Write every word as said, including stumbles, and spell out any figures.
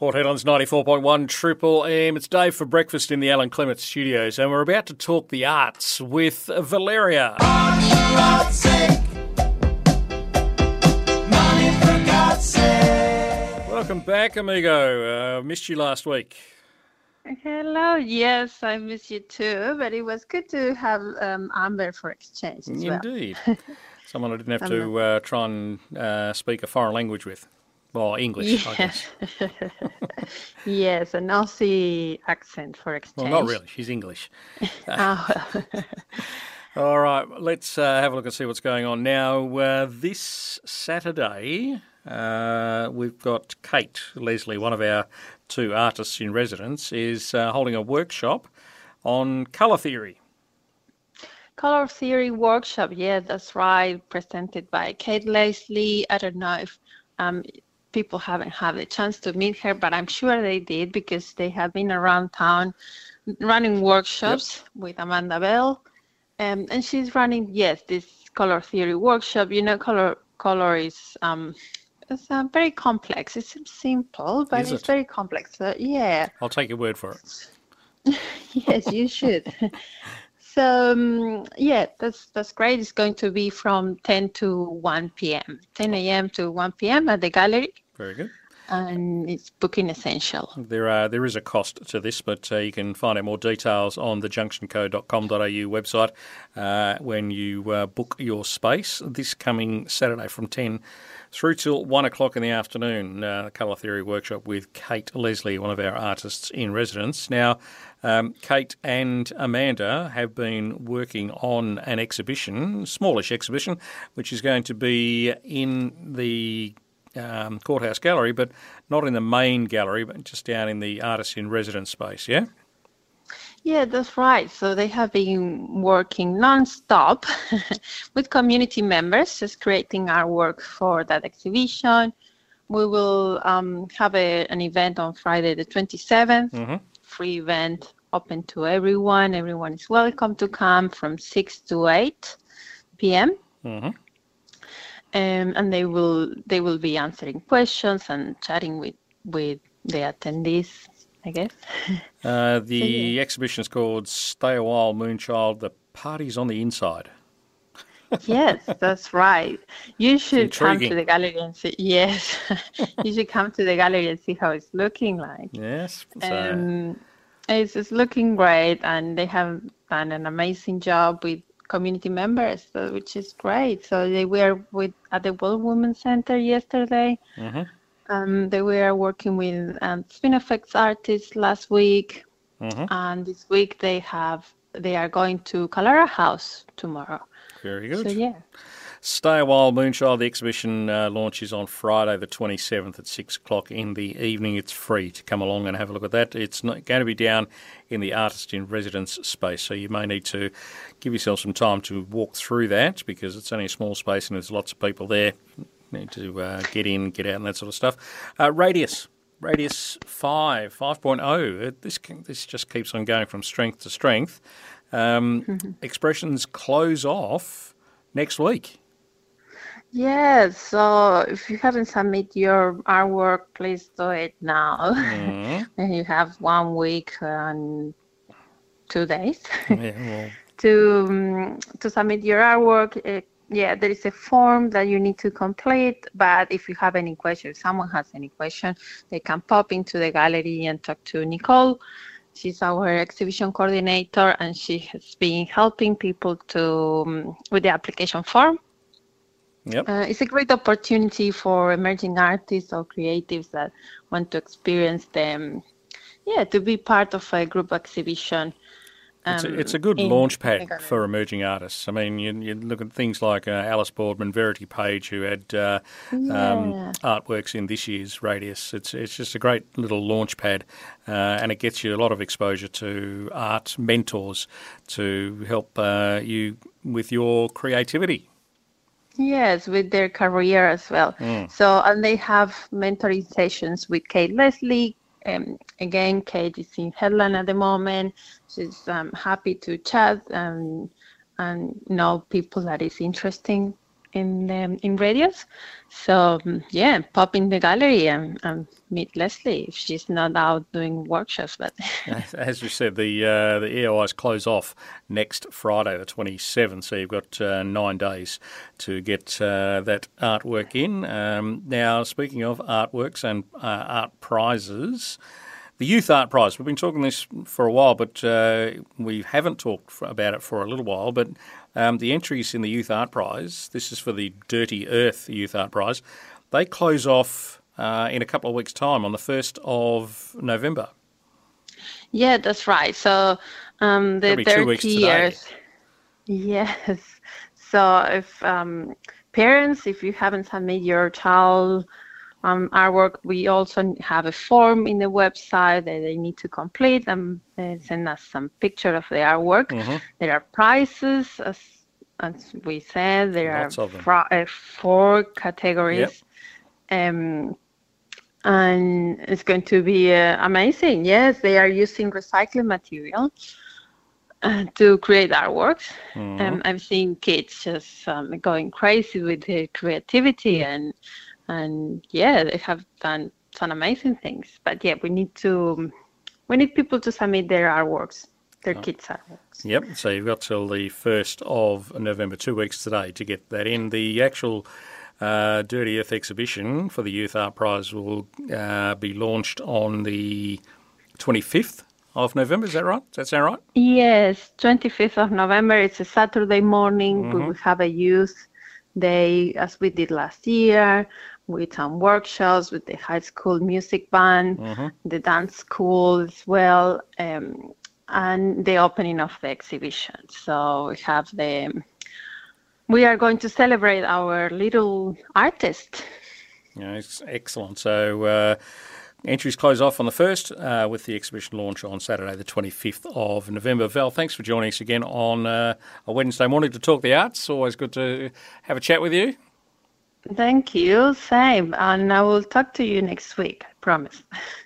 Port Hedland's ninety-four point one Triple M. It's Dave for breakfast in the Alan Clement studios, and we're about to talk the arts with Valeria. Money for God's sake. Money for God's sake. Welcome back, amigo. Uh, missed you last week. Hello. Yes, I miss you too, but it was good to have um, Amber for exchange as well. Indeed. Someone I didn't have to uh, try and uh, speak a foreign language with. Well, English, yeah. I guess. Yes, an Aussie accent for exchange. Well, not really. She's English. Oh. All right, let's uh, have a look and see what's going on. Now, uh, this Saturday, uh, we've got Kate Leslie, one of our two artists in residence, is uh, holding a workshop on colour theory. Color theory workshop, yeah, that's right, presented by Kate Leslie. I don't know if um, people haven't had the chance to meet her, but I'm sure they did because they have been around town running workshops yep. with Amanda Bell. Um, and she's running, yes, this color theory workshop. You know, color color is um, it's uh, very complex. It's simple, but is it's it? very complex. So, yeah. I'll take your word for it. Yes, you should. So, um, yeah, that's that's great. It's going to be from ten to one p.m., ten a.m. to one p.m. at the gallery. Very good. And it's booking essential. There are there is a cost to this, but uh, you can find out more details on the junction co dot com dot a u website uh, when you uh, book your space this coming Saturday from ten through till one o'clock in the afternoon. Uh, Colour Theory Workshop with Kate Leslie, one of our artists in residence. Now, um, Kate and Amanda have been working on an exhibition, smallish exhibition, which is going to be in the Um, Courthouse Gallery, but not in the main gallery, but just down in the Artists in Residence space, yeah? Yeah, that's right. So they have been working non-stop with community members, just creating artwork for that exhibition. We will um, have a, an event on Friday the twenty-seventh, mm-hmm. free event, open to everyone. Everyone is welcome to come from six to eight p.m. Mm-hmm. Um, and they will they will be answering questions and chatting with, with the attendees, I guess. Uh, the so, yeah. exhibition is called Stay a While, Moonchild, The Party's on the Inside. Yes, that's right. You should come intriguing. to the gallery and see. Yes, you should come to the gallery and see how it's looking like. Yes. So. Um, it's, it's looking great, and they have done an amazing job with community members, so, which is great. So they were with at the World Women's Center yesterday. Mm-hmm. Um, they were working with um, Spin Effects artists last week, mm-hmm. and this week they have they are going to Kalara House tomorrow. Very good. So yeah. Stay a While, Moonchild. The exhibition uh, launches on Friday the twenty-seventh at six o'clock in the evening. It's free to come along and have a look at that. It's not going to be down in the Artist in Residence space, so you may need to give yourself some time to walk through that because it's only a small space and there's lots of people there. You need to uh, get in, get out and that sort of stuff. Uh, Radius. Radius five, five point oh. This, this just keeps on going from strength to strength. Um, mm-hmm. Expressions close off next week. Yes, so if you haven't submitted your artwork, please do it now. Mm-hmm. And you have one week and two days yeah, well. to um, to submit your artwork. Uh, yeah, there is a form that you need to complete, but if you have any questions, if someone has any question, they can pop into the gallery and talk to Nicole. She's our exhibition coordinator, and she has been helping people to um, with the application form. Yep. Uh, it's a great opportunity for emerging artists or creatives that want to experience them, yeah, to be part of a group exhibition. Um, it's, a, it's a good launch pad for emerging artists. I mean, you, you look at things like uh, Alice Boardman, Verity Page, who had uh, yeah. um, artworks in this year's Radius. It's it's just a great little launch pad, uh, and it gets you a lot of exposure to art mentors to help uh, you with your creativity. Yes, with their career as well. Mm. So, and they have mentoring sessions with Kate Leslie. Um, again, Kate is in Hedland at the moment. She's um, happy to chat and and know people that is interesting in um, in radios. So um, yeah, pop in the gallery and, and meet Leslie if she's not out doing workshops. But as you said, the uh, the E O Is close off next Friday, the twenty-seventh. So you've got uh, nine days to get uh, that artwork in. Um, now, speaking of artworks and uh, art prizes. The Youth Art Prize, we've been talking this for a while, but uh, we haven't talked for, about it for a little while. But um, the entries in the Youth Art Prize, this is for the Dirty Earth Youth Art Prize, they close off uh, in a couple of weeks' time on the first of November. Yeah, that's right. So um, the Dirty Earth. Yes. So if um, parents, if you haven't submitted your child Um, artwork, we also have a form in the website that they need to complete and uh, send us some picture of the artwork. Mm-hmm. There are prizes, as as we said. There Lots are of them. Fr- uh, four categories, yep. um, and it's going to be uh, amazing. Yes, they are using recycled material uh, to create artworks. Mm-hmm. Um, I've seen kids just um, going crazy with their creativity and. And yeah, they have done some amazing things. But yeah, we need to, we need people to submit their artworks, their oh. kids' artworks. Yep. So you've got till the first of November, two weeks today, to get that in. The actual uh, Dirty Earth exhibition for the Youth Art Prize will uh, be launched on the twenty-fifth of November. Is that right? Does that sound right? Yes, twenty-fifth of November. It's a Saturday morning. Mm-hmm. We will have a youth day, as we did last year, with some workshops with the high school music band, mm-hmm. the dance school as well, um, and the opening of the exhibition. So we have the, we are going to celebrate our little artist. Yeah, it's excellent. So uh, entries close off on the first uh, with the exhibition launch on Saturday, the twenty-fifth of November. Val, thanks for joining us again on uh, a Wednesday morning to talk the arts. Always good to have a chat with you. Thank you. Same. And I will talk to you next week, I promise.